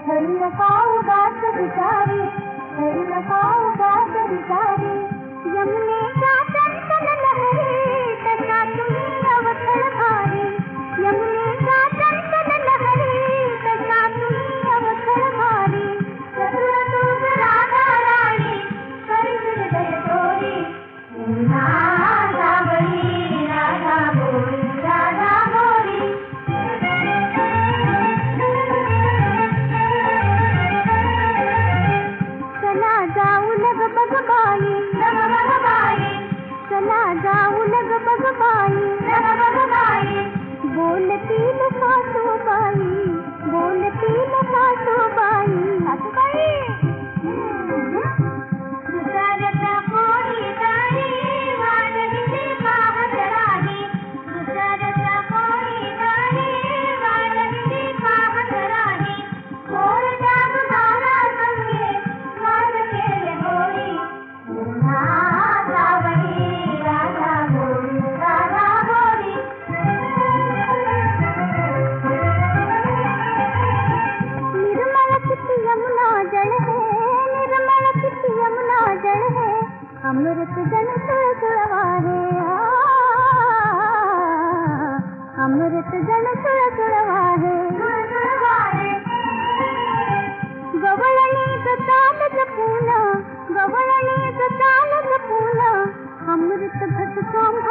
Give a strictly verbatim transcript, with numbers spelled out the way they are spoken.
ठरू नका उगाच विचारी, ठरू नका उगाच विचारी. यमुनेच्या चंचल लहरी तसा तुम्ही अवथळ भारी, यमुनेच्या चंचल लहरी तसा तुम्ही अवथळ भारी. चतुर तूच राधा राणी करी हृदय चोरी, पुन्हा सावळी राधा बोली, राधा बोली. चला जाऊ लग बग बाई, लग बग बाई, चला जाऊ लग बग बाई, लग बग बाई. बोलतील सासूबाई, बोलतील सासूबाई, सासूबाई. दुसऱ्याचा कोणी तरी वाटली पाहत राही, दुसऱ्याचा कोणी तरी वाटली पाहत राही. कोण त्याग मारा संगे मान केले होई, पुन्हा सावळी राधा बोली, राधा बोली. निर्मल चित्त यमुना जल है, निर्मल चित्त यमुना जल है, अमृत जन सुलसुलवा है. अमृत जन सुलसुलवा है, सुलसुलवा है. गवळणीच ताल जपून, गवळणीच ताल जपून, अमृत घट